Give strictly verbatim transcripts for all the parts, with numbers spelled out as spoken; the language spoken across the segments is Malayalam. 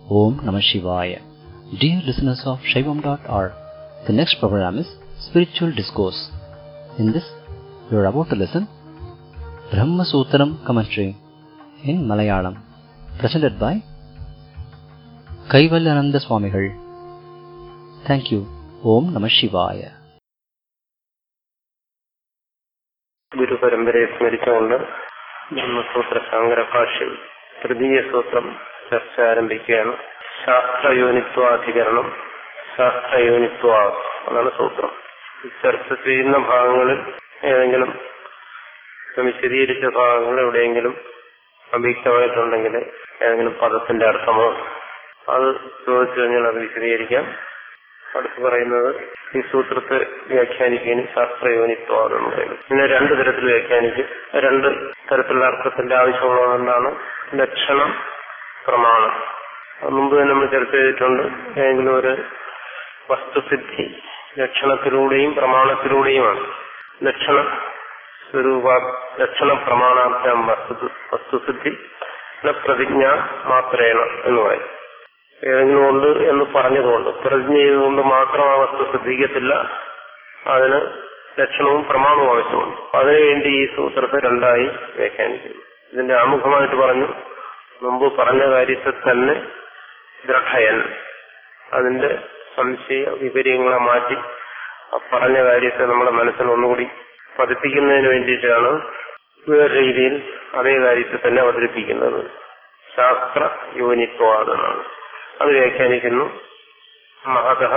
Om Namah Shivaya. Dear listeners of Shaivam dot org, the next program is Spiritual Discourse. In this, you are about to listen Brahma Sutram commentary in Malayalam, presented by Kaivalyananda Swamigal. Thank you. Om Namah Shivaya. ഗുരു പരമ്പരയെ സ്മരിച്ചുകൊണ്ട് ബ്രഹ്മസൂത്ര ശാങ്കര ഭാഷ്യം തൃതീയ സൂത്രം ചർച്ച ആരംഭിക്കുകയാണ്. ശാസ്ത്രയോനിത്വാധികരണം, ശാസ്ത്രയോനിത്വ അതാണ് സൂത്രം. ചർച്ച ചെയ്യുന്ന ഭാഗങ്ങളിൽ ഏതെങ്കിലും വിശദീകരിച്ച ഭാഗങ്ങൾ എവിടെയെങ്കിലും അവ്യക്തമായിട്ടുണ്ടെങ്കിൽ ഏതെങ്കിലും പദത്തിന്റെ അർത്ഥമോ അത് ചോദിച്ചു കഴിഞ്ഞാൽ അത് വിശദീകരിക്കാം. അടുത്ത് പറയുന്നത് ഈ സൂത്രത്തെ വ്യാഖ്യാനിക്കുകയും ശാസ്ത്രയോനിത്വം പറയുന്നത്. പിന്നെ രണ്ടു തരത്തിൽ വ്യാഖ്യാനിക്കും. രണ്ട് തരത്തിലുള്ള അർത്ഥത്തിന്റെ ആവശ്യമുള്ളതെന്നാണ് ലക്ഷണം, പ്രമാണം. അത് മുമ്പ് തന്നെ നമ്മൾ ചർച്ച ചെയ്തിട്ടുണ്ട്. ഏതെങ്കിലും ഒരു വസ്തുസിദ്ധി ലക്ഷണത്തിലൂടെയും പ്രമാണത്തിലൂടെയുമാണ്. ലക്ഷണ സ്വരൂപ ലക്ഷണ പ്രമാണാർത്ഥം വസ്തു വസ്തുസിദ്ധി പ്രതിജ്ഞ മാത്രേണ എന്ന് പറയും. ഏതെങ്കിലും ഉണ്ട് എന്ന് പറഞ്ഞതുകൊണ്ട് പ്രതിജ്ഞ ചെയ്തുകൊണ്ട് മാത്രം ആ വസ്തു ശ്രദ്ധിക്കത്തില്ല. അതിന് ലക്ഷണവും പ്രമാണവും ആവശ്യമുണ്ട്. അതിനുവേണ്ടി ഈ സൂത്രത്തെ രണ്ടായി വ്യാഖ്യാനിക്കുന്നു. ഇതിന്റെ ആമുഖമായിട്ട് പറഞ്ഞു, മുമ്പ് പറഞ്ഞ കാര്യത്തെ തന്നെ ദൃഢയൻ, അതിന്റെ സംശയ വിപര്യങ്ങളെ മാറ്റി ആ പറഞ്ഞ കാര്യത്തെ നമ്മുടെ മനസ്സിൽ ഒന്നുകൂടി പതിപ്പിക്കുന്നതിന് വേണ്ടിയിട്ടാണ് വേറെ രീതിയിൽ അതേ കാര്യത്തെ തന്നെ അവതരിപ്പിക്കുന്നത്. ശാസ്ത്ര യോനിത്വാദനാണ്. അത് വ്യാഖ്യാനിക്കുന്നു. മഹതഃ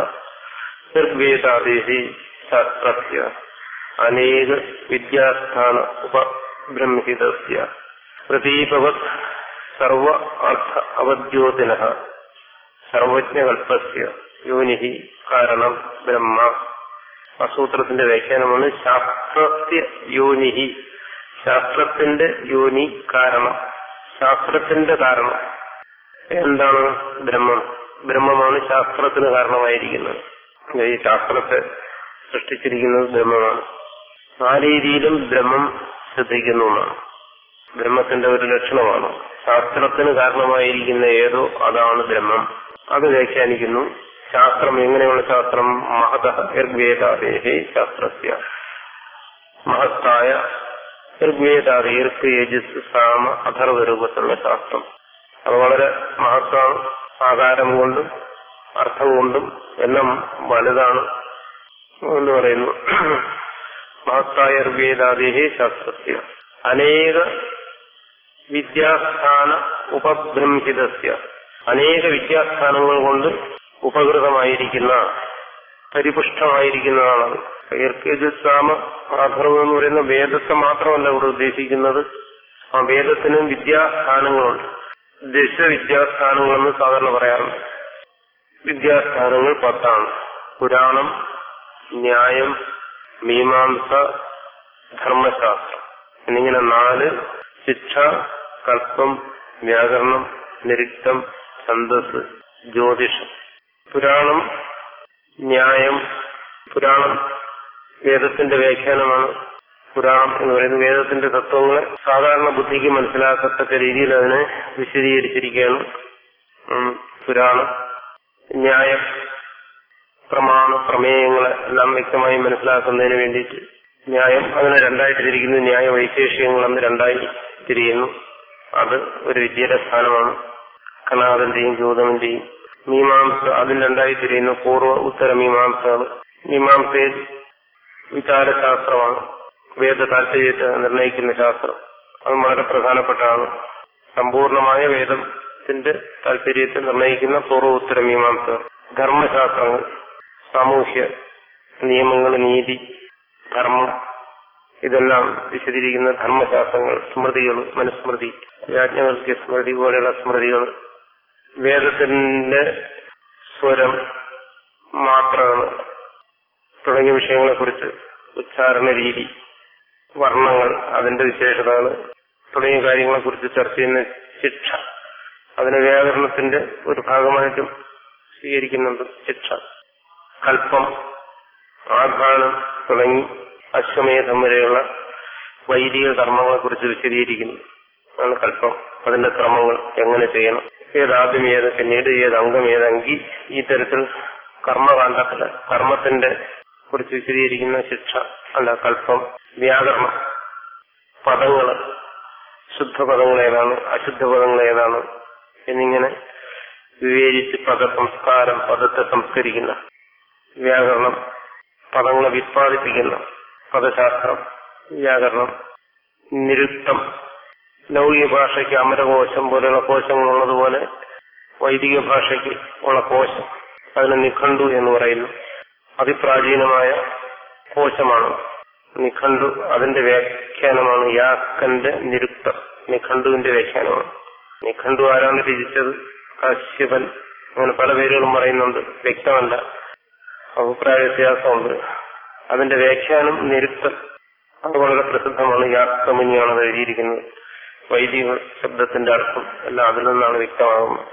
നിർവേദാദേശി ശാസ്ത്രസ്യ അനേക വിദ്യാസ്ഥാന ഉപബ്രംഹിതസ്യ പ്രതീപവത് സർവ അർത്ഥ അവദ്യോതിനഃ സർവജ്ഞകൽപ്പസ്യ യോനിഹി കാരണം ബ്രഹ്മ. ആ സൂത്രത്തിന്റെ വ്യാഖ്യാനമാണ് ശാസ്ത്രസ്യ യോനിഹി, ശാസ്ത്രത്തിന്റെ യോനി കാരണം, ശാസ്ത്രത്തിന്റെ കാരണം. എന്താണ് ബ്രഹ്മം? ബ്രഹ്മമാണ് ശാസ്ത്രത്തിന് കാരണമായിരിക്കുന്നത്. ഈ ശാസ്ത്രത്തെ സൃഷ്ടിച്ചിരിക്കുന്നത് ബ്രഹ്മമാണ്. ആ രീതിയിലും ബ്രഹ്മം ശ്രദ്ധിക്കുന്നു എന്നാണ്. ബ്രഹ്മത്തിന്റെ ഒരു ലക്ഷണമാണ്. ശാസ്ത്രത്തിന് കാരണമായിരിക്കുന്ന ഏതോ അതാണ് ബ്രഹ്മം. അത് വ്യാഖ്യാനിക്കുന്നു. ശാസ്ത്രം എങ്ങനെയുള്ള ശാസ്ത്രം? മഹതഃ ഋഗ്വേദാദേഹേ ശാസ്ത്രസ്യ, മഹത്തായ ഋഗ്വേദാദി ഋക്ക് യജസ് സാമ അഥർവ രൂപത്തിലുള്ള ശാസ്ത്രം. അത് വളരെ മഹത്വമാണ്. ആകാരം കൊണ്ടും അർത്ഥം കൊണ്ടും എല്ലാം വലുതാണ് എന്ന് പറയുന്നു. മഹത്തായ ഋഗ്വേദാദേഹേ ശാസ്ത്രസ്യ അനേക വിദ്യാസ്ഥാന ഉപബ്രംഹിതസ്യ, അനേക വിദ്യാസ്ഥാനങ്ങൾ കൊണ്ട് ഉപകൃതമായിരിക്കുന്ന, പരിപുഷ്ടമായിരിക്കുന്നതാണ്. ഋഗ്യജുസാമ അഥർവം എന്ന് പറയുന്ന വേദത്തെ മാത്രമല്ല ഇവിടെ ഉദ്ദേശിക്കുന്നത്. ആ വേദത്തിനും വിദ്യാസ്ഥാനങ്ങളുണ്ട്. ദശവിദ്യാസ്ഥാനങ്ങളെന്ന് സാധാരണ പറയാറുണ്ട്. വിദ്യാസ്ഥാനങ്ങൾ പത്താണ്. പുരാണം, ന്യായം, മീമാംസ, ധർമ്മശാസ്ത്രം എന്നിങ്ങനെ നാല്. ശിക്ഷ, കൽപ്പം, വ്യാകരണം, നിരുക്തം, ഛന്ദസ്, ജ്യോതിഷം. പുരാണം, ന്യായം. പുരാണം വേദത്തിന്റെ വ്യാഖ്യാനമാണ്. പുരാണം എന്ന് പറയുന്നത് വേദത്തിന്റെ തത്വങ്ങളെ സാധാരണ ബുദ്ധിക്ക് മനസ്സിലാക്കത്തക്ക രീതിയിൽ അതിനെ വിശദീകരിച്ചിരിക്കുകയാണ് പുരാണം. ന്യായം പ്രമാണ പ്രമേയങ്ങളെ എല്ലാം വ്യക്തമായി മനസ്സിലാക്കുന്നതിന് വേണ്ടിയിട്ട് ന്യായം അതിനെ രണ്ടായിട്ട് തിരിക്കുന്നു. ന്യായ വൈശേഷികങ്ങളെന്ന് രണ്ടായി തിരിയുന്നു. അത് ഒരു വിദ്യയുടെ സ്ഥാനമാണ്. കണാദന്റെയും ഗൗതമന്റെയും. മീമാംസ അതിൽ രണ്ടായി തിരിയുന്നു. പൂർവ്വ ഉത്തര മീമാംസകൾ. മീമാംസയിൽ വിചാരശാസ്ത്രമാണ്, വേദ താല്പര്യത്തെ നിർണയിക്കുന്ന ശാസ്ത്രം. അത് വളരെ പ്രധാനപ്പെട്ടതാണ്. സമ്പൂർണമായ വേദത്തിന്റെ താല്പര്യത്തെ നിർണയിക്കുന്ന പൂർവോത്തര മീമാംസ. ധർമ്മശാസ്ത്രങ്ങൾ, സാമൂഹ്യ നിയമങ്ങൾ, നീതി, ധർമ്മം, ഇതെല്ലാം വിശദീകരിക്കുന്ന ധർമ്മശാസ്ത്രങ്ങൾ. സ്മൃതികൾ, മനുസ്മൃതി, യാജ്ഞവൽക്യ സ്മൃതി പോലെയുള്ള സ്മൃതികൾ. വേദത്തിന്റെ സ്വരം, മാത്രകൾ തുടങ്ങിയ വിഷയങ്ങളെക്കുറിച്ച്, ഉച്ചാരണ രീതി, വർണ്ണങ്ങൾ, അതിന്റെ വിശേഷതകൾ തുടങ്ങിയ കാര്യങ്ങളെക്കുറിച്ച് ചർച്ച ചെയ്യുന്ന ശിക്ഷ. അതിന് വ്യാകരണത്തിന്റെ ഒരു ഭാഗമായിട്ടും സ്വീകരിക്കുന്നുണ്ട് ശിക്ഷ. കൽപ്പം, ആഘാനം തുടങ്ങി അശ്വമേധം വരെയുള്ള വൈദിക കർമ്മങ്ങളെക്കുറിച്ച് വിശദീകരിക്കുന്നു. ആണ് കൽപ്പം. അതിന്റെ ക്രമങ്ങൾ എങ്ങനെ ചെയ്യണം ഏതാദ്യം ഏത്, പിന്നീട് ഏത് അംഗം ഏതെങ്കിൽ, ഈ തരത്തിൽ കർമ്മകാണ്ഡത്തില് കർമ്മത്തിന്റെ കുറിച്ച് വിശദീകരിക്കുന്ന ശിക്ഷ അല്ല കൽപ്പം, വ്യാകരണം, പദങ്ങള്, ശുദ്ധപദങ്ങൾ ഏതാണ്, അശുദ്ധ പദങ്ങൾ ഏതാണ് എന്നിങ്ങനെ വിവേചിച്ച് പദസംസ്കാരം, പദത്തെ സംസ്കരിക്കുന്ന വ്യാകരണം, പദങ്ങളെ വിത്പാദിപ്പിക്കുന്ന പദശാസ്ത്രം, വ്യാകരണം, നിരുക്തം, ലൗകിക ഭാഷയ്ക്ക് അമരകോശം പോലെയുള്ള കോശങ്ങളുള്ളതുപോലെ വൈദിക ഭാഷയ്ക്ക് ഉള്ള കോശം, അതിന് നിഘണ്ടു എന്ന് പറയുന്നു. അതിപ്രാചീനമായ കോശമാണ് നിഘണ്ടു. അതിന്റെ വ്യാഖ്യാനമാണ് യാസ്കന്റെ നിരുക്തം. നിഘണ്ടുവിന്റെ വ്യാഖ്യാനമാണ്. നിഘണ്ടു ആരാണ് രചിച്ചത്? കാശ്യപൻ. അങ്ങനെ പല പേരുകളും പറയുന്നുണ്ട്, വ്യക്തമല്ല, അഭിപ്രായ വ്യത്യാസമുണ്ട്. അതിന്റെ വ്യാഖ്യാനം നിരുക്തം. അത് വളരെ പ്രസിദ്ധമാണ്. യാസ്കമുനിയാണ് അത് എഴുതിയിരിക്കുന്നത്. വൈദിക ശബ്ദത്തിന്റെ അർത്ഥം എല്ലാം അതിൽ നിന്നാണ് വ്യക്തമാകുന്നത്.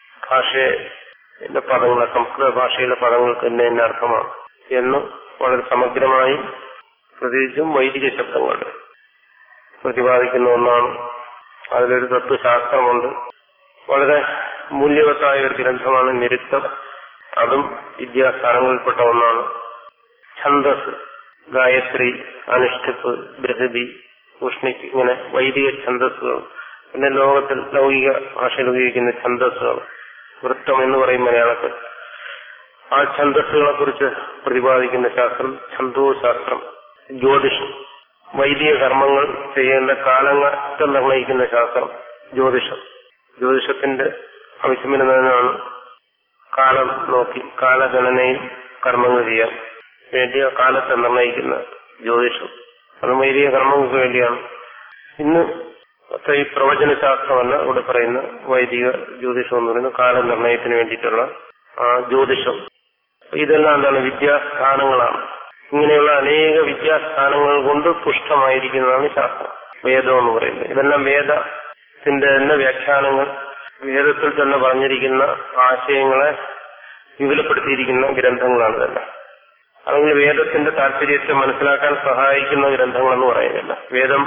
ഭാഷയിലെ പദങ്ങളെ, സംസ്കൃത ഭാഷയിലെ പദങ്ങൾക്ക് ഇന്ന ഇന്ന അർത്ഥമാണ് എന്ന് വളരെ സമഗ്രമായി പ്രത്യേകിച്ചും വൈദിക ശബ്ദങ്ങൾ പ്രതിപാദിക്കുന്ന ഒന്നാണ്. അതിലൊരു തത്വശാസ്ത്രമുണ്ട്. വളരെ മൂല്യവത്തായ ഒരു ഗ്രന്ഥമാണ് നിരുക്തം. അതും വിദ്യാസ്ഥാനങ്ങളിൽപ്പെട്ട ഒന്നാണ്. ഛന്ദസ്, ഗായത്രി, അനുഷ്ഠിപ്പ്, ബൃഹതി, ഉഷ്ണിക്, ഇങ്ങനെ വൈദിക ഛന്ദസ്സുകൾ. പിന്നെ ലോകത്തിൽ ലൗകിക ഭാഷയിൽ ഉപയോഗിക്കുന്ന ഛന്ദസ്സുകൾ, വൃത്തം എന്ന് പറയും മലയാളത്തിൽ. ആ ഛന്ദസ്സുകളെ കുറിച്ച് പ്രതിപാദിക്കുന്ന ശാസ്ത്രം ഛന്ദോശാസ്ത്രം. ജ്യോതിഷം, വൈദിക കർമ്മങ്ങൾ ചെയ്യേണ്ട കാലങ്ങൾ നിർണയിക്കുന്ന ശാസ്ത്രം ജ്യോതിഷം. ജ്യോതിഷത്തിന്റെ ആവശ്യം വരുന്നതിനാണ് കാലം നോക്കി കാലഗണനയിൽ കർമ്മങ്ങൾ ചെയ്യാൻ വേണ്ടിയ കാലത്തെ നിർണയിക്കുന്ന ജ്യോതിഷം. അത് വൈദിക കർമ്മങ്ങൾക്ക് വേണ്ടിയാണ്. ഇന്ന് ഈ പ്രവചനശാസ്ത്രമല്ല ഇവിടെ പറയുന്ന വൈദിക ജ്യോതിഷം എന്ന് പറയുന്നത് കാലനിർണയത്തിന് വേണ്ടിയിട്ടുള്ള ആ ജ്യോതിഷം. ഇതെല്ലാം എന്താണ്? വിദ്യാസ്ഥാനങ്ങളാണ്. ഇങ്ങനെയുള്ള അനേക വിദ്യാസ്ഥാനങ്ങൾ കൊണ്ട് പുഷ്ടമായിരിക്കുന്നതാണ് ശാസ്ത്രം, വേദം എന്ന് പറയുന്നത്. ഇതെല്ലാം വേദത്തിന്റെ തന്നെ വ്യാഖ്യാനങ്ങൾ, വേദത്തിൽ തന്നെ പറഞ്ഞിരിക്കുന്ന ആശയങ്ങളെ വിപുലപ്പെടുത്തിയിരിക്കുന്ന ഗ്രന്ഥങ്ങളാണ് ഇതെല്ലാം. അല്ലെങ്കിൽ വേദത്തിന്റെ താല്പര്യത്തെ മനസ്സിലാക്കാൻ സഹായിക്കുന്ന ഗ്രന്ഥങ്ങളെന്ന് പറയുന്നില്ല. വേദം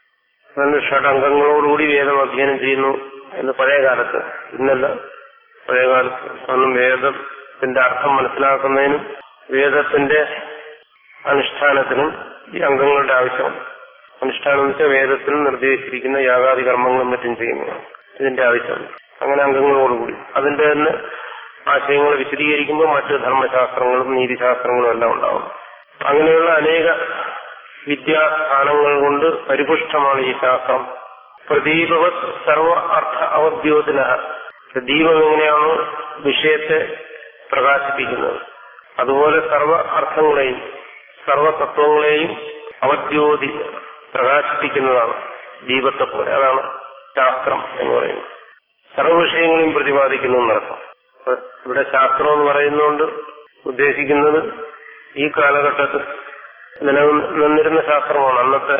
ഷഡംഗങ്ങളോടുകൂടി വേദം അധ്യയനം ചെയ്യുന്നു എന്ന് പഴയ കാലത്ത്. ഇന്നല്ല, പഴയ കാലത്ത് ഒന്നും വേദത്തിന്റെ അർത്ഥം മനസ്സിലാക്കുന്നതിനും വേദത്തിന്റെ അനുഷ്ഠാനത്തിനും ഈ അംഗങ്ങളുടെ ആവശ്യമുണ്ട്. അനുഷ്ഠാനം എന്ന് വെച്ചാൽ വേദത്തിൽ നിർദ്ദേശിച്ചിരിക്കുന്ന യാഗാദി കർമ്മങ്ങളും മറ്റും ചെയ്യുന്നതാണ് ഇതിന്റെ ആവശ്യമുണ്ട്. അങ്ങനെ അംഗങ്ങളോടുകൂടി അതിന്റെ തന്നെ ആശയങ്ങൾ വിശദീകരിക്കുമ്പോൾ മറ്റ് ധർമ്മശാസ്ത്രങ്ങളും നീതിശാസ്ത്രങ്ങളും എല്ലാം ഉണ്ടാവും. അങ്ങനെയുള്ള അനേക വിദ്യാസ്ഥാനങ്ങൾ കൊണ്ട് പരിപുഷ്ടമാണ് ഈ ശാസ്ത്രം. പ്രദീപവത് സർവ അർത്ഥ അവദ്യോതിന. പ്രദീപം എങ്ങനെയാണോ വിഷയത്തെ പ്രകാശിപ്പിക്കുന്നത്, അതുപോലെ സർവ അർത്ഥങ്ങളെയും സർവ തത്വങ്ങളെയും അവദ്യോതി പ്രകാശിപ്പിക്കുന്നതാണ് ദീപത്തെ പോലെ. അതാണ് ശാസ്ത്രം എന്ന് പറയുന്നത്. സർവ വിഷയങ്ങളെയും പ്രതിപാദിക്കുന്നു എന്നർത്ഥം. ഇവിടെ ശാസ്ത്രം എന്ന് പറയുന്നതുകൊണ്ട് ഉദ്ദേശിക്കുന്നത് ഈ കാലഘട്ടത്തിൽ നിലനിന്നിരുന്ന ശാസ്ത്രമാണ്. അന്നത്തെ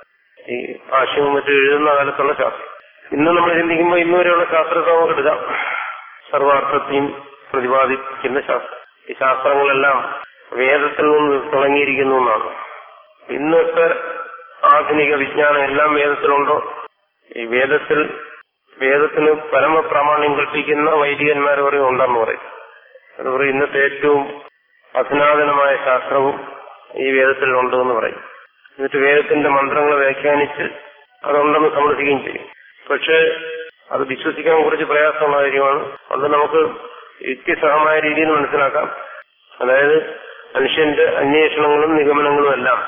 ഈ ഭാഷ്യവും മറ്റും എഴുതുന്ന കാലത്തുള്ള ശാസ്ത്രം. ഇന്ന് നമ്മൾ ചിന്തിക്കുമ്പോൾ ഇന്ന് വരെയുള്ള ശാസ്ത്രത്തെ നമുക്ക് എടുക്കാം. സർവാർത്ഥത്തെയും പ്രതിപാദിക്കുന്ന ശാസ്ത്രം. ഈ ശാസ്ത്രങ്ങളെല്ലാം വേദത്തിൽ നിന്ന് തുടങ്ങിയിരിക്കുന്നു എന്നാണ്. ഇന്നത്തെ ആധുനിക വിജ്ഞാനം എല്ലാം വേദത്തിലുണ്ടോ? ഈ വേദത്തിൽ വേദത്തിന് പരമപ്രാമാണ്യം കൽപ്പിക്കുന്ന വൈദികന്മാർ പറയും ഉണ്ടെന്ന് പറയും. അത് പറയും ഇന്നത്തെ ഏറ്റവും അധുനാതനമായ ശാസ്ത്രവും ഈ വേദത്തിൽ ഉണ്ടെന്ന് പറയും. എന്നിട്ട് വേദത്തിന്റെ മന്ത്രങ്ങളെ വ്യാഖ്യാനിച്ച് അതുണ്ടെന്ന് സമ്മതിക്കുകയും ചെയ്യും. പക്ഷെ അത് വിശ്വസിക്കാൻ കുറച്ച് പ്രയാസമുള്ള കാര്യമാണ്. അത് നമുക്ക് യുക്തിസഹമായ രീതിയിൽ മനസ്സിലാക്കാം. അതായത് മനുഷ്യന്റെ അന്വേഷണങ്ങളും നിഗമനങ്ങളും എല്ലാം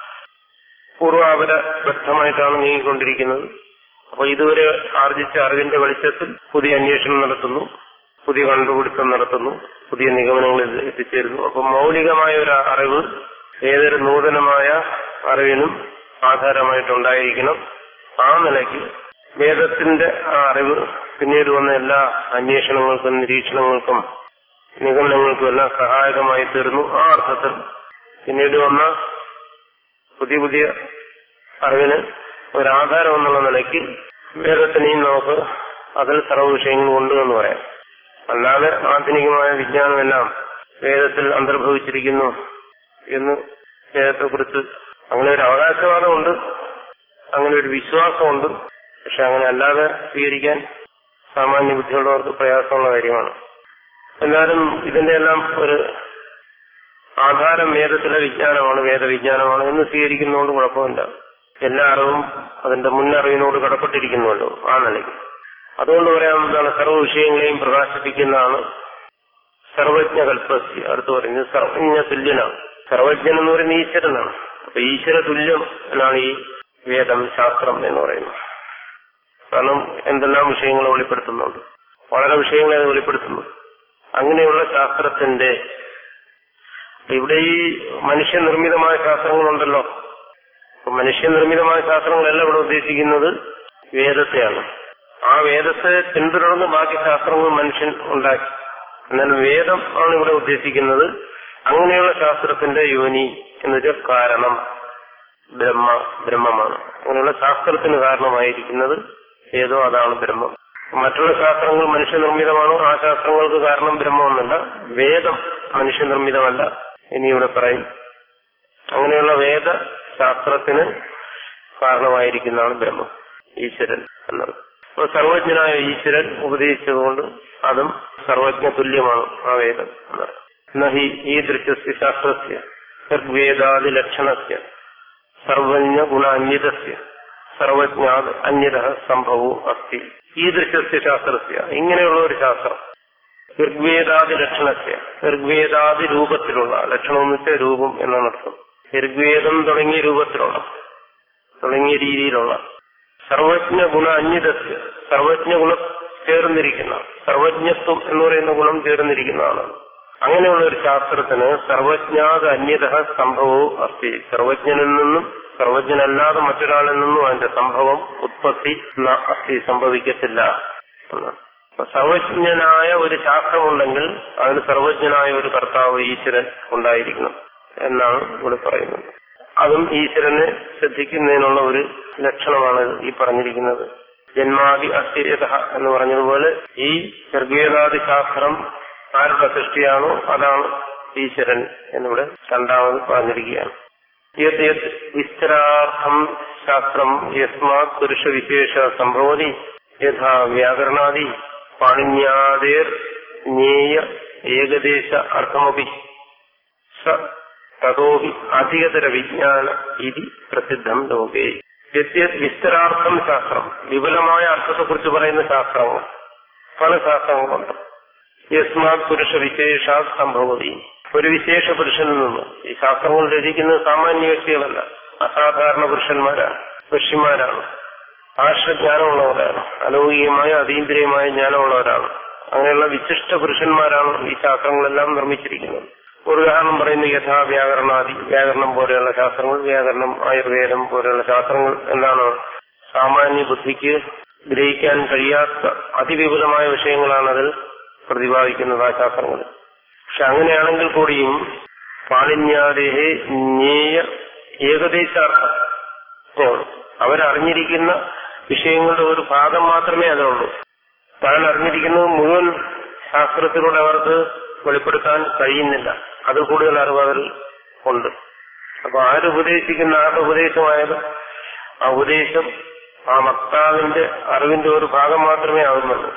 പൂർവാപരബദ്ധമായിട്ടാണ് നീങ്ങിക്കൊണ്ടിരിക്കുന്നത്. അപ്പൊ ഇതുവരെ ആർജിച്ച അറിവിന്റെ വെളിച്ചത്തിൽ പുതിയ അന്വേഷണം നടത്തുന്നു, പുതിയ കണ്ടുപിടുത്തം നടത്തുന്നു, പുതിയ നിഗമനങ്ങളിൽ എത്തിച്ചേരുന്നു. അപ്പൊ മൗലികമായ ഒരു അറിവ് ഏതൊരു നൂതനമായ അറിവിനും ആധാരമായിട്ടുണ്ടായിരിക്കണം. ആ നിലയ്ക്ക് വേദത്തിന്റെ ആ അറിവ് പിന്നീട് വന്ന എല്ലാ അന്വേഷണങ്ങൾക്കും നിരീക്ഷണങ്ങൾക്കും നിഗമനങ്ങൾക്കും എല്ലാം സഹായകമായി തീർന്നു. ആ അർത്ഥത്തിൽ പിന്നീട് വന്ന പുതിയ പുതിയ അറിവിന് ഒരാധാരം എന്നുള്ള നിലയ്ക്ക് വേദത്തിനെയും നമുക്ക് അതിൽ സർവ്വ വിഷയങ്ങളും ഉണ്ട് എന്ന് പറയാം. അല്ലാതെ ആധുനികമായ വിജ്ഞാനമെല്ലാം വേദത്തിൽ അന്തർഭവിച്ചിരിക്കുന്നു എന്ന് വേദത്തെക്കുറിച്ച് അങ്ങനെ ഒരു അവകാശവാദമുണ്ട്, അങ്ങനെ ഒരു വിശ്വാസമുണ്ട്. പക്ഷെ അങ്ങനെ അല്ലാതെ സ്വീകരിക്കാൻ സാമാന്യ ബുദ്ധിയുള്ളവർക്ക് പ്രയാസമുള്ള കാര്യമാണ്. എന്നാലും ഇതിന്റെ എല്ലാം ഒരു ആധാരം വേദത്തിലെ വിജ്ഞാനമാണ്, വേദവിജ്ഞാനമാണ് എന്ന് സ്വീകരിക്കുന്നതുകൊണ്ട് കുഴപ്പമില്ല. എല്ലാ അറിവും അതിന്റെ മുന്നറിവിനോട് കടപ്പെട്ടിരിക്കുന്നുവല്ലോ ആ നിലയ്ക്ക്. അതുകൊണ്ട് പറയാവുന്നതാണ് സർവ്വ വിഷയങ്ങളെയും പ്രകാശിപ്പിക്കുന്നതാണ് സർവജ്ഞകൽപ്പസ്യ. അടുത്ത് പറയുന്നത് സർവജ്ഞ തുല്യനാണ്. സർവജ്ഞൻ എന്ന് പറയുന്നത് ഈശ്വരനാണ്. അപ്പൊ ഈശ്വര തുല്യം എന്നാണ് ഈ വേദം, ശാസ്ത്രം എന്ന് പറയുന്നത്. കാരണം എന്തെല്ലാം വിഷയങ്ങളെ വെളിപ്പെടുത്തുന്നുണ്ട്, വളരെ വിഷയങ്ങളെ അത് വെളിപ്പെടുത്തുന്നു. അങ്ങനെയുള്ള ശാസ്ത്രത്തിന്റെ ഇവിടെ ഈ മനുഷ്യനിർമ്മിതമായ ശാസ്ത്രങ്ങളുണ്ടല്ലോ, മനുഷ്യനിർമ്മിതമായ ശാസ്ത്രങ്ങളല്ല ഇവിടെ ഉദ്ദേശിക്കുന്നത് വേദത്തെയാണ്. ആ വേദത്തെ പിന്തുടർന്ന് ബാക്കി ശാസ്ത്രങ്ങൾ മനുഷ്യൻ ഉണ്ടാക്കി. എന്നാൽ വേദം ആണ് ഇവിടെ ഉദ്ദേശിക്കുന്നത്. അങ്ങനെയുള്ള ശാസ്ത്രത്തിന്റെ യോനി എന്ന് വെച്ചാൽ കാരണം ബ്രഹ്മ ബ്രഹ്മമാണ്. അങ്ങനെയുള്ള ശാസ്ത്രത്തിന് കാരണമായിരിക്കുന്നത് ഏതോ അതാണ് ബ്രഹ്മം. മറ്റുള്ള ശാസ്ത്രങ്ങൾ മനുഷ്യനിർമ്മിതമാണോ ആ ശാസ്ത്രങ്ങൾക്ക് കാരണം ബ്രഹ്മമൊന്നല്ല. വേദം മനുഷ്യനിർമ്മിതമല്ല ഇനി ഇവിടെ പറയും. അങ്ങനെയുള്ള വേദ ശാസ്ത്രത്തിന് കാരണമായിരിക്കുന്നതാണ് ബ്രഹ്മം, ഈശ്വരൻ എന്നത്. അപ്പോൾ സർവജ്ഞനായ ഈശ്വരൻ ഉപദേശിച്ചതുകൊണ്ട് അതും സർവജ്ഞ തുല്യമാണ് ആ വേദം എന്നത്. നഹി ഈ ദൃശ്യസ്യ ശാസ്ത്രസ്യ ഋഗ്വേദാദി ലക്ഷണസ്യ സർവജ്ഞ ഗുണാന്യതസ്യ സർവജ്ഞാത് അന്യത സംഭവവും അസ്തി. ഈ ദൃശ്യസ്യ ശാസ്ത്രസ്യ ഇങ്ങനെയുള്ള ഒരു ശാസ്ത്രം ഋഗ്വേദാദി ലക്ഷണസ്യ, ഋഗ്വേദാദി രൂപത്തിലുള്ള, ലക്ഷണം എന്ന് വെച്ചാൽ രൂപം എന്നാണ് അർത്ഥം. ഋഗ്വേദം തുടങ്ങിയ രൂപത്തിലുള്ള, തുടങ്ങിയ രീതിയിലുള്ള സർവജ്ഞ ഗുണ അന്യതസ്യ, സർവജ്ഞ ഗുണം ചേർന്നിരിക്കുന്ന, സർവജ്ഞത്വം എന്ന് പറയുന്ന ഗുണം ചേർന്നിരിക്കുന്നതാണ്. അങ്ങനെയുള്ള ഒരു ശാസ്ത്രത്തിന് സർവജ്ഞാത് അന്യത സംഭവവും അസ്തി. സർവജ്ഞനിൽ നിന്നും സർവജ്ഞനല്ലാതെ മറ്റൊരാളിൽ നിന്നും അതിന്റെ സംഭവം ഉത്പത്തി അസ്തി, സംഭവിക്കത്തില്ല എന്നാണ്. സർവജ്ഞനായ ഒരു ശാസ്ത്രമുണ്ടെങ്കിൽ അതിന് സർവജ്ഞനായ ഒരു കർത്താവ് ഈശ്വരൻ ഉണ്ടായിരിക്കണം എന്നാണ് ഇവിടെ പറയുന്നത്. അതും ഈശ്വരനെ ശ്രദ്ധിക്കുന്നതിനുള്ള ഒരു ലക്ഷണമാണ് ഈ പറഞ്ഞിരിക്കുന്നത്. ജന്മാദി അസ്ഥിരത എന്ന് പറഞ്ഞതുപോലെ ഈ ഋഗ്വേദാദി ശാസ്ത്രം ആരുടെ സൃഷ്ടിയാണോ അതാണ് ഈശ്വരൻ എന്നിവിടെ രണ്ടാമത് പറഞ്ഞിരിക്കുകയാണ്. യത് യത് വിസ്തരാർത്ഥം ശാസ്ത്രം യസ്മാത് പുരുഷവിശേഷ സംഭവതി യഥാ വ്യാകരണാദി പാണിന്യാദേർ ജ്ഞേയ ഏകദേശ അർത്ഥമപി സ തതോപി അധികതര വിജ്ഞാന ഇതി പ്രസിദ്ധം ലോകേ. യദ്യത് വിസ്തരാർത്ഥം ശാസ്ത്രം, വിപുലമായ അർത്ഥത്തെക്കുറിച്ച് പറയുന്ന ശാസ്ത്രങ്ങൾ, പല ശാസ്ത്രങ്ങളുണ്ട്. യസ്മാത് പുരുഷ വിശേഷാ സംഭവതി, ഒരു വിശേഷ പുരുഷനിൽ നിന്ന്. ഈ ശാസ്ത്രങ്ങൾ രചിക്കുന്നത് സാമാന്യ വ്യക്തികളല്ല, അസാധാരണ പുരുഷന്മാരാണ്, ഋഷിമാരാണ്, ആശ്രജ്ഞാനമുള്ളവരാണ്, അലൗകികമായ അതീന്ദ്രിയമായ ജ്ഞാനമുള്ളവരാണ്. അങ്ങനെയുള്ള വിശിഷ്ട പുരുഷന്മാരാണ് ഈ ശാസ്ത്രങ്ങളെല്ലാം നിർമ്മിച്ചിരിക്കുന്നത്. ഒരു ഉദാഹരണം പറയുന്നു, യഥാ വ്യാകരണാദി, വ്യാകരണം പോലെയുള്ള ശാസ്ത്രങ്ങൾ, വ്യാകരണം ആയുർവേദം പോലെയുള്ള ശാസ്ത്രങ്ങൾ എന്താണ് സാമാന്യ ബുദ്ധിക്ക് ഗ്രഹിക്കാൻ കഴിയാത്ത അതിവിപുലമായ വിഷയങ്ങളാണ് അതിൽ പ്രതിപാദിക്കുന്നത് ആ ശാസ്ത്രങ്ങൾ. പക്ഷെ അങ്ങനെയാണെങ്കിൽ കൂടിയും പാണിന്യാദേഹേ ജ്ഞേയ ഏകദേശാർത്ഥം, അവരറിഞ്ഞിരിക്കുന്ന വിഷയങ്ങളുടെ ഒരു ഭാഗം മാത്രമേ അതുള്ളൂ. താൻ അറിഞ്ഞിരിക്കുന്നത് മുഴുവൻ ശാസ്ത്രത്തിലൂടെ അവർക്ക് വെളിപ്പെടുത്താൻ കഴിയുന്നില്ല. അത് കൂടുതൽ അറിവ് അവരിൽ ഉണ്ട്. അപ്പൊ ആരുപദേശിക്കുന്ന ആരുടെ ഉപദേശമായാലും ആ ഉപദേശം ആ വക്താവിന്റെ അറിവിന്റെ ഒരു ഭാഗം മാത്രമേ ആവുന്നുള്ളൂ.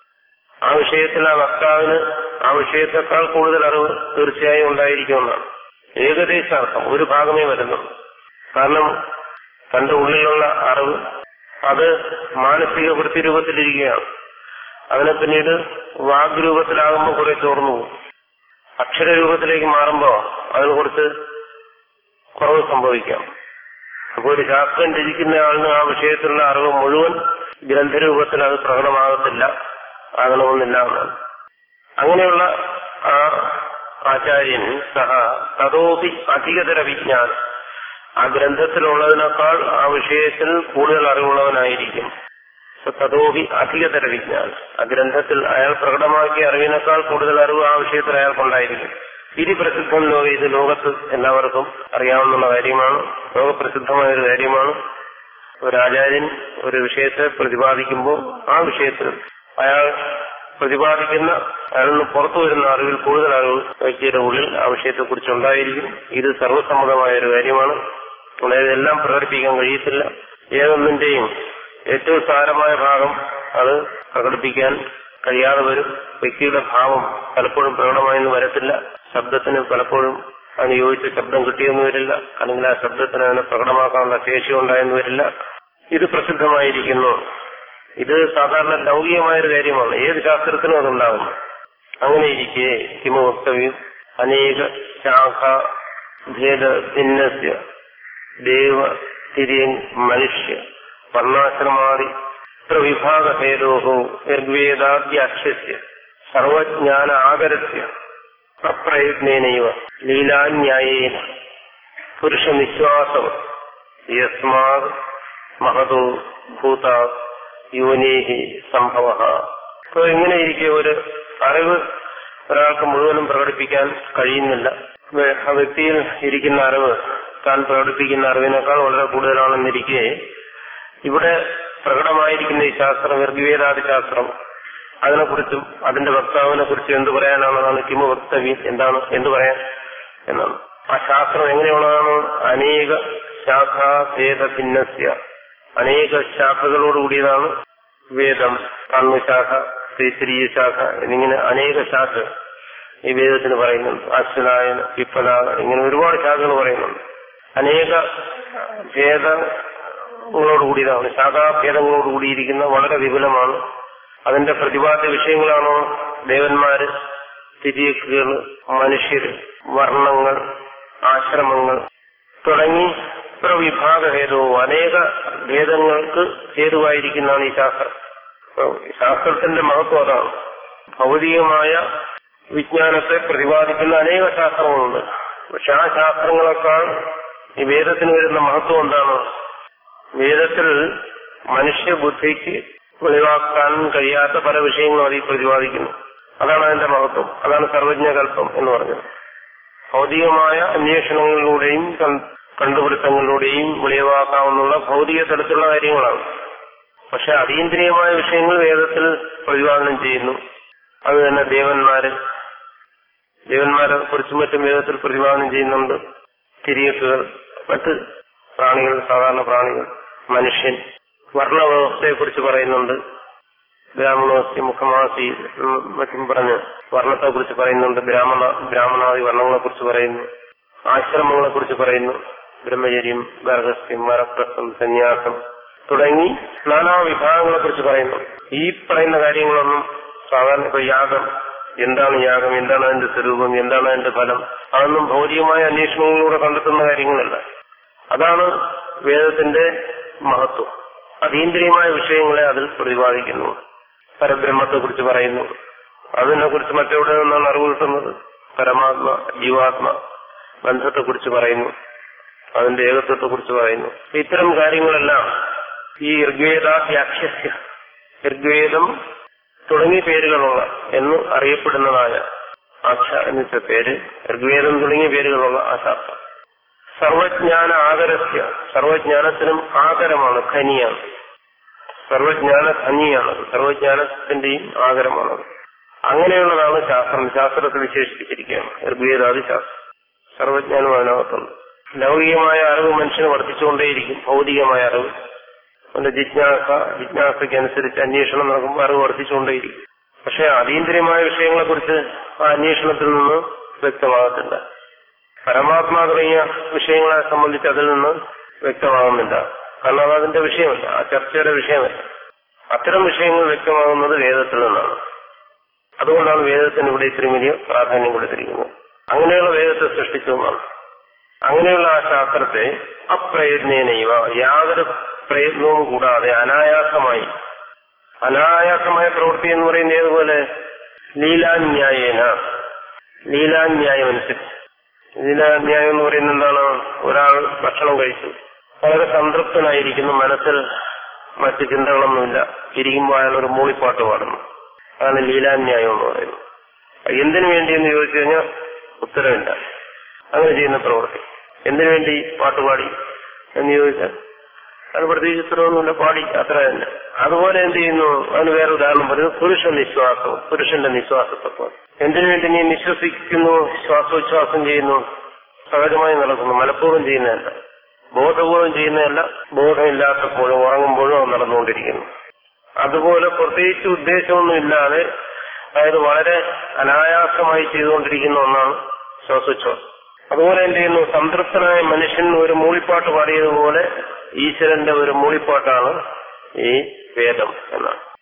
ആ വിഷയത്തിൽ ആ വക്താവിന് ആ വിഷയത്തെക്കാൾ കൂടുതൽ അറിവ് തീർച്ചയായും ഉണ്ടായിരിക്കുമെന്നാണ്. ഏകദേശാർത്ഥം ഒരു ഭാഗമേ വരുന്നുള്ളൂ. കാരണം തന്റെ ഉള്ളിലുള്ള അറിവ് അത് മാനസിക വൃത്തിരൂപത്തിലിരിക്കുകയാണ്. അതിനെ പിന്നീട് വാഗ്രൂപത്തിലാകുമ്പോൾ കുറെ ചോർന്നു പോകും. അക്ഷരരൂപത്തിലേക്ക് മാറുമ്പോൾ അതിന് കുറച്ച് കുറവ് സംഭവിക്കാം. അപ്പോൾ ഒരു ശാസ്ത്രം രചിക്കുന്നയാളിന് ആ വിഷയത്തിലുള്ള അറിവ് മുഴുവൻ ഗ്രന്ഥരൂപത്തിൽ അത് പ്രകടമാകത്തില്ല, ആകണമെന്നില്ല എന്നാണ്. അങ്ങനെയുള്ള ആ ആചാര്യൻ സഹ തതോപി അധികതര വിജ്ഞാനം, ആ ഗ്രന്ഥത്തിലുള്ളതിനേക്കാൾ ആ വിഷയത്തിൽ കൂടുതൽ അറിവുള്ളവനായിരിക്കും. തതോപി അധികതര വിജ്ഞാനം, ആ ഗ്രന്ഥത്തിൽ അയാൾ പ്രകടമാക്കിയ അറിവിനേക്കാൾ കൂടുതൽ അറിവ് ആ വിഷയത്തിൽ അയാൾക്കുണ്ടായിരിക്കും. ഇതി പ്രസിദ്ധം ലോക, ഇത് ലോകത്ത് എല്ലാവർക്കും അറിയാവുന്ന കാര്യമാണ്, ലോകപ്രസിദ്ധമായ ഒരു കാര്യമാണ്. ഒരു ആചാര്യൻ ഒരു വിഷയത്തെ പ്രതിപാദിക്കുമ്പോൾ ആ വിഷയത്തിൽ അയാൾ പ്രതിപാദിക്കുന്ന അയാളിന് പുറത്തു വരുന്ന അറിവിൽ കൂടുതൽ അറിവ് വ്യക്തിയുടെ ഉള്ളിൽ ആ വിഷയത്തെക്കുറിച്ച് ഉണ്ടായിരിക്കും. ഇത് സർവസമ്മതമായ ഒരു കാര്യമാണ്. അതായത് എല്ലാം പ്രകടിപ്പിക്കാൻ കഴിയത്തില്ല. ഏതൊന്നിന്റെയും ഏറ്റവും സാരമായ ഭാഗം അത് പ്രകടിപ്പിക്കാൻ കഴിയാതെ വരും. വ്യക്തിയുടെ ഭാവം പലപ്പോഴും പ്രകടമായെന്ന് വരത്തില്ല. ശബ്ദത്തിന് പലപ്പോഴും അതിന് യോജിച്ച ശബ്ദം കിട്ടിയെന്ന് വരില്ല, അല്ലെങ്കിൽ ആ ശബ്ദത്തിന് അതിനെ പ്രകടമാക്കാനുള്ള ശേഷി ഉണ്ടായെന്ന് വരില്ല. ഇത് പ്രസിദ്ധമായിരിക്കുന്നു. ഇത് സാധാരണ ലൗകികമായൊരു കാര്യമാണ്. ഏത് ശാസ്ത്രത്തിനും അതുണ്ടാകുന്നു. അങ്ങനെ ഇരിക്കെ കിമു വക്തവ്യം അനേക ശാഖ ഭേദ ഭിന്നസ്യ ദേവ തിര്യൻ മനുഷ്യ വർണ്ണാശ്രമാദി വിഭാഗഭേദോഹോ ഋഗ്വേദാദ്യാക്ഷ്യസ്യ സർവജ്ഞാന ആകരസ്യ അപ്രയത്നേനൈവ ലീലാന്യായേന പുരുഷനിശ്വാസം യസ്മാത് മഹതോ ഭൂത യോനേഹി സംഭവ. അപ്പോൾ ഇങ്ങനെ ഇരിക്കെ ഒരു അറിവ് ഒരാൾക്ക് മുഴുവനും പ്രകടിപ്പിക്കാൻ കഴിയുന്നില്ല. ആ വ്യക്തിയിൽ ഇരിക്കുന്ന അറിവ് താൻ പ്രകടിപ്പിക്കുന്ന അറിവിനേക്കാൾ വളരെ കൂടുതലാണെന്നിരിക്കെ ഇവിടെ പ്രകടമായിരിക്കുന്ന ഈ ശാസ്ത്രം, ഋഗ്വേദാദി ശാസ്ത്രം, അതിനെക്കുറിച്ചും അതിന്റെ വക്താവിനെ കുറിച്ചും എന്ത് പറയാനാണെന്നാണ് കിമു വക്തവ്യം, എന്താണ് എന്ത് പറയാൻ എന്നാണ്. ആ ശാസ്ത്രം എങ്ങനെയുള്ളതാണ്? അനേക ശാഖാഭേദ ഭിന്നസ്യ, അനേക ശാഖകളോടുകൂടിയതാണ് വേദം. കർമ്മശാഖ, തൈത്തിരീയ ശാഖ എന്നിങ്ങനെ അനേക ശാഖ ഈ വേദത്തിന് പറയുന്നുണ്ട്. അശ്വനായന, വിപ്പലാക, ഇങ്ങനെ ഒരുപാട് ശാഖകൾ പറയുന്നുണ്ട്. അനേക ഭേദങ്ങളോടുകൂടിയതാണ്, ശാഖാഭേദങ്ങളോടുകൂടിയിരിക്കുന്ന വളരെ വിപുലമാണ്. അതിന്റെ പ്രതിപാദ്യ വിഷയങ്ങളാണോ ദേവന്മാര്, തിര്യക്കുകൾ, മനുഷ്യർ, വർണ്ണങ്ങൾ, ആശ്രമങ്ങൾ തുടങ്ങി പ്രവിഭാഗഭേദവും അനേക ഭേദങ്ങൾക്ക് ഹേതുവായിരിക്കുന്നതാണ് ഈ ശാസ്ത്രം. ശാസ്ത്രത്തിന്റെ മഹത്വം അതാണ്. ഭൗതികമായ വിജ്ഞാനത്തെ പ്രതിപാദിക്കുന്ന അനേക ശാസ്ത്രങ്ങളുണ്ട്. പക്ഷെ ആ ശാസ്ത്രങ്ങളെക്കാൾ ഈ വേദത്തിന് വരുന്ന മഹത്വം എന്താണ്? വേദത്തിൽ മനുഷ്യബുദ്ധിക്ക് വെളിവാക്കാൻ കഴിയാത്ത പല വിഷയങ്ങളും അതിൽ പ്രതിപാദിക്കുന്നു. അതാണ് അതിന്റെ മഹത്വം. അതാണ് സർവജ്ഞകൽപ്പം എന്ന് പറഞ്ഞത്. ഭൗതികമായ അന്വേഷണങ്ങളിലൂടെയും കണ്ടുപിടുത്തങ്ങളിലൂടെയും വെളിവാക്കാവുന്ന ഭൗതിക തലത്തിലുള്ള കാര്യങ്ങളാണ്. പക്ഷെ അതീന്ദ്രിയമായ വിഷയങ്ങൾ വേദത്തിൽ പ്രതിപാദനം ചെയ്യുന്നു. അത് തന്നെ ദേവന്മാര്, ദേവന്മാരെ കുറിച്ചും മറ്റും വേദത്തിൽ പ്രതിപാദനം ചെയ്യുന്നുണ്ട്. തിര്യക്കുകൾ, മറ്റ് പ്രാണികൾ, സാധാരണ പ്രാണികൾ, മനുഷ്യൻ, വർണ്ണവ്യവസ്ഥയെക്കുറിച്ച് പറയുന്നുണ്ട്. ബ്രാഹ്മണോസ്യ മുഖമാസി മറ്റും പറഞ്ഞ് വർണ്ണത്തെ കുറിച്ച് പറയുന്നുണ്ട്. ബ്രാഹ്മണ ബ്രാഹ്മണാദി വർണ്ണങ്ങളെ കുറിച്ച് പറയുന്നു. ആശ്രമങ്ങളെ കുറിച്ച് പറയുന്നു. ബ്രഹ്മചര്യം, ഗർഹസ്ഥ്യം, വരപ്രസ്ഥം, സന്യാസം തുടങ്ങി നാനാ വിഭാഗങ്ങളെ കുറിച്ച് പറയുന്നു. ഈ പറയുന്ന കാര്യങ്ങളൊന്നും സാധാരണ ഇപ്പൊ യാഗം, എന്താണ് യാഗം, എന്താണ് അതിന്റെ സ്വരൂപം, എന്താണ് അതിന്റെ ഫലം, അതൊന്നും ഭൗതികമായ അന്വേഷണങ്ങളിലൂടെ കണ്ടെത്തുന്ന കാര്യങ്ങളല്ല. അതാണ് വേദത്തിന്റെ മഹത്വം. അതീന്ദ്രിയമായ വിഷയങ്ങളെ അതിൽ പ്രതിപാദിക്കുന്നു. പരബ്രഹ്മത്തെ കുറിച്ച് പറയുന്നു. അതിനെ കുറിച്ച് മറ്റെവിടെ നിന്നാണ് അറിവ് കിട്ടുന്നത്? പരമാത്മ ജീവാത്മ ബന്ധത്തെക്കുറിച്ച് പറയുന്നു. അതിന്റെ ഏകത്വത്തെ കുറിച്ച് പറയുന്നു. ഇത്തരം കാര്യങ്ങളെല്ലാം ഈ ഋഗ്വേദാദ്യാക്ഷ്യസ്യ, ഋഗ്വേദം തുടങ്ങിയ പേരുകളുള്ള എന്ന് അറിയപ്പെടുന്നതായ ആഖ്യ എന്ന പേര്, ഋഗ്വേദം തുടങ്ങിയ പേരുകളുള്ള ആ ശാസ്ത്രം സർവജ്ഞാന ആകരസ്യ, സർവജ്ഞാനത്തിനും ആകരമാണ്, ഖനിയാണ്. സർവജ്ഞാന ഖനിയാണത്, സർവജ്ഞാനത്തിന്റെയും ആകരമാണത്. അങ്ങനെയുള്ളതാണ് ശാസ്ത്രം. ശാസ്ത്രത്തെ വിശേഷിപ്പിച്ചിരിക്കുകയാണ് ഋഗ്വേദാദി ശാസ്ത്രം. സർവജ്ഞാനം അതിനകത്തുണ്ട്. ലൗകികമായ അറിവ് മനുഷ്യന് വർദ്ധിച്ചുകൊണ്ടേയിരിക്കും. ഭൗതികമായ അറിവ്, അവന്റെ ജിജ്ഞാസ, ജിജ്ഞാസയ്ക്ക് അനുസരിച്ച് അന്വേഷണം നടക്കുമ്പോൾ അറിവ് വർദ്ധിച്ചുകൊണ്ടേയിരിക്കും. പക്ഷെ അതീന്ദ്രിയമായ വിഷയങ്ങളെ കുറിച്ച് ആ അന്വേഷണത്തിൽ നിന്ന് വ്യക്തമാകത്തില്ല. പരമാത്മാ തുടങ്ങിയ വിഷയങ്ങളെ സംബന്ധിച്ച് അതിൽ നിന്ന് വ്യക്തമാകുന്നില്ല. കാരണം അത് അതിന്റെ വിഷയമല്ല, ആ ചർച്ചയുടെ വിഷയമല്ല. അത്തരം വിഷയങ്ങൾ വ്യക്തമാകുന്നത് വേദത്തിൽ നിന്നാണ്. അതുകൊണ്ടാണ് വേദത്തിന് ഇവിടെ ഇത്രയും വലിയ പ്രാധാന്യം കൊടുത്തിരിക്കുന്നത്. അങ്ങനെയുള്ള വേദത്തെ സൃഷ്ടിച്ചതുമാണ്. അങ്ങനെയുള്ള ആ ശാസ്ത്രത്തെ അപ്രയത്നേനൈവ, യാതൊരു പ്രയത്നവും കൂടാതെ അനായാസമായി, അനായാസമായ പ്രവൃത്തി എന്ന് പറയുന്നത് ഏതുപോലെ ലീലാന്യായേന, ലീലാന്യായം അനുസരിച്ച്. ലീലാന്യായം എന്ന് പറയുന്നത് എന്താണ്? ഒരാൾ ഭക്ഷണം കഴിച്ചു, വളരെ സംതൃപ്തനായിരിക്കുന്നു, മനസ്സിൽ മറ്റ് ചിന്തകളൊന്നുമില്ല, ഇരിക്കുമ്പോൾ അയാൾ ഒരു മൂളിപ്പാട്ട് പാടുന്നു. അതാണ് ലീലാന്യായം എന്ന് പറയുന്നത്. എന്തിനു വേണ്ടിയെന്ന് ചോദിച്ചു കഴിഞ്ഞാൽ ഉത്തരവില്ല. അങ്ങനെ ചെയ്യുന്ന പ്രവൃത്തി എന്തിനു വേണ്ടി പാട്ടുപാടി എന്ന് ചോദിച്ചാൽ അത് പ്രത്യേകിച്ച് ഉത്തരവൊന്നുമില്ല, പാടി അത്ര തന്നെ. അതുപോലെ എന്ത് ചെയ്യുന്നു? അതിന് വേറെ ഉദാഹരണം പറയുന്നത് പുരുഷ നിശ്വാസം, പുരുഷന്റെ നിശ്വാസത്തെ. എന്തിനു വേണ്ടി നീ നിശ്വസിക്കുന്നു, ശ്വാസോച്ഛ്വാസം ചെയ്യുന്നു? സഹജമായി നടക്കുന്നു, മനഃപൂർവ്വം ചെയ്യുന്നതല്ല, ബോധപൂർവം ചെയ്യുന്നതല്ല. ബോധമില്ലാത്തപ്പോഴും ഉറങ്ങുമ്പോഴും അത് നടന്നുകൊണ്ടിരിക്കുന്നു. അതുപോലെ പ്രത്യേകിച്ച് ഉദ്ദേശമൊന്നുമില്ലാതെ, അതായത് വളരെ അനായാസമായി ചെയ്തുകൊണ്ടിരിക്കുന്ന ഒന്നാണ് ശ്വാസോച്ഛ്വാസം. അതുപോലെ എന്ത് ചെയ്യുന്നു? സംതൃപ്തനായ മനുഷ്യൻ ഒരു മൂളിപ്പാട്ട് പാടിയതുപോലെ ഈശ്വരന്റെ ഒരു മൂളിപ്പാട്ടാണ് ഈ വേദം എന്നാണ്.